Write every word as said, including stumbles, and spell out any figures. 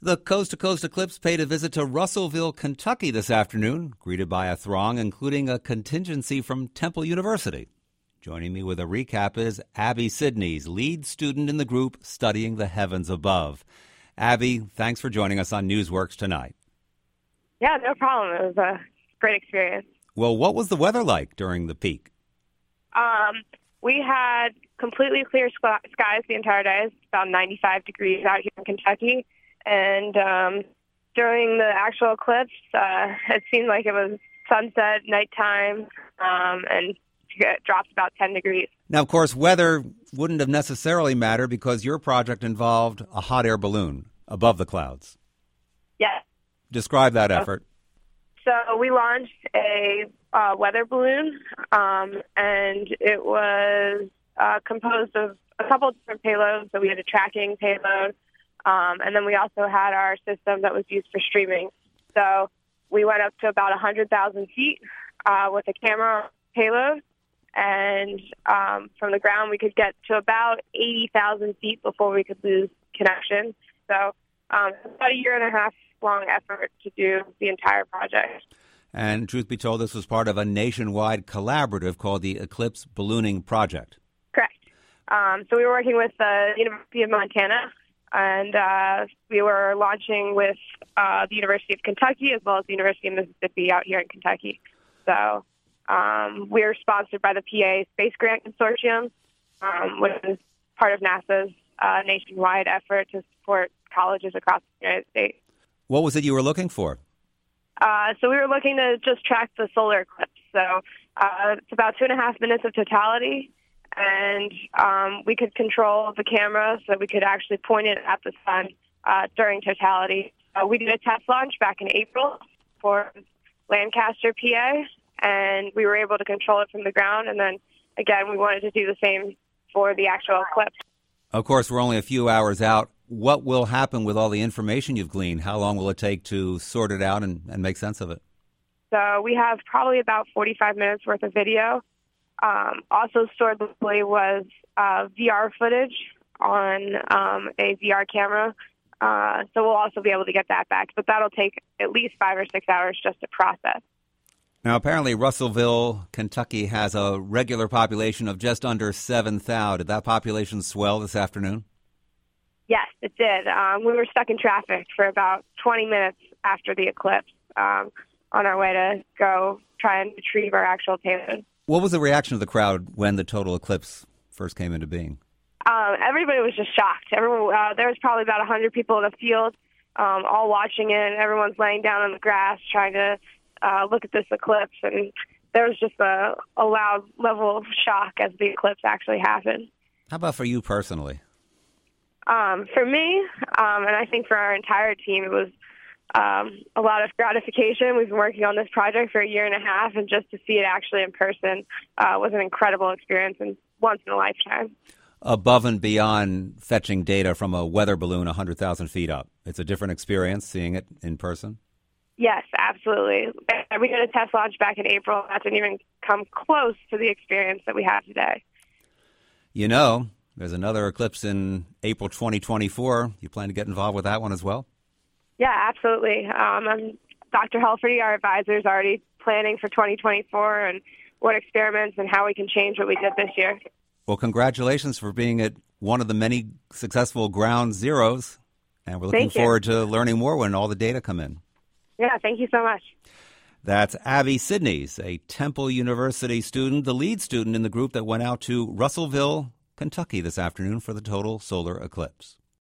The Coast to Coast Eclipse paid a visit to Russellville, Kentucky this afternoon, greeted by a throng, including a contingency from Temple University. Joining me with a recap is Abby Sidneys, lead student in the group studying the heavens above. Abby, thanks for joining us on Newsworks tonight. Yeah, no problem. It was a great experience. Well, what was the weather like during the peak? Um, we had completely clear sk- skies the entire day. It's about ninety-five degrees out here in Kentucky. And um, during the actual eclipse, uh, it seemed like it was sunset, nighttime, um, and it dropped about ten degrees. Now, of course, weather wouldn't have necessarily mattered because your project involved a hot air balloon above the clouds. Yes. Describe that effort. So we launched a uh, weather balloon, um, and it was uh, composed of a couple of different payloads. So we had a tracking payload, um, and then we also had our system that was used for streaming. So we went up to about one hundred thousand feet uh, with a camera payload, and um, from the ground we could get to about eighty thousand feet before we could lose connection. So um, it's about a year and a half long effort to do the entire project. And truth be told, this was part of a nationwide collaborative called the Eclipse Ballooning Project. Correct. Um, so we were working with the University of Montana, and uh, we were launching with uh, the University of Kentucky as well as the University of Mississippi out here in Kentucky. So um, we are sponsored by the P A Space Grant Consortium, um, which is part of NASA's uh, nationwide effort to support colleges across the United States. What was it you were looking for? Uh, so we were looking to just track the solar eclipse. So uh, it's about two and a half minutes of totality, and um, we could control the camera so that we could actually point it at the sun uh, during totality. Uh, we did a test launch back in April for Lancaster, P A, and we were able to control it from the ground. And then, again, we wanted to do the same for the actual eclipse. Of course, we're only a few hours out. What will happen with all the information you've gleaned? How long will it take to sort it out and, and make sense of it? So we have probably about forty-five minutes worth of video. Um, also stored locally was uh, V R footage on um, a V R camera. Uh, so we'll also be able to get that back. But that'll take at least five or six hours just to process. Now, apparently Russellville, Kentucky has a regular population of just under seven thousand. Did that population swell this afternoon? Yes, it did. Um, we were stuck in traffic for about twenty minutes after the eclipse um, on our way to go try and retrieve our actual payload. What was the reaction of the crowd when the total eclipse first came into being? Um, everybody was just shocked. Everyone, uh, there was probably about one hundred people in the field, um, all watching it. Everyone's laying down on the grass trying to uh, look at this eclipse, and there was just a, a loud level of shock as the eclipse actually happened. How about for you personally? Um, for me, um, and I think for our entire team, it was um, a lot of gratification. We've been working on this project for a year and a half, and just to see it actually in person uh, was an incredible experience and once in a lifetime. Above and beyond fetching data from a weather balloon one hundred thousand feet up, it's a different experience seeing it in person? Yes, absolutely. We did a test launch back in April. That didn't even come close to the experience that we have today. You know, there's another eclipse in April twenty twenty-four. You plan to get involved with that one as well? Yeah, absolutely. Um, I'm, Doctor Helferty, our advisor, is already planning for twenty twenty-four and what experiments and how we can change what we did this year. Well, congratulations for being at one of the many successful ground zeros. And we're looking forward to learning more when all the data come in. Yeah, thank you so much. That's Abby Sidneys, a Temple University student, the lead student in the group that went out to Russellville, Kentucky this afternoon for the total solar eclipse.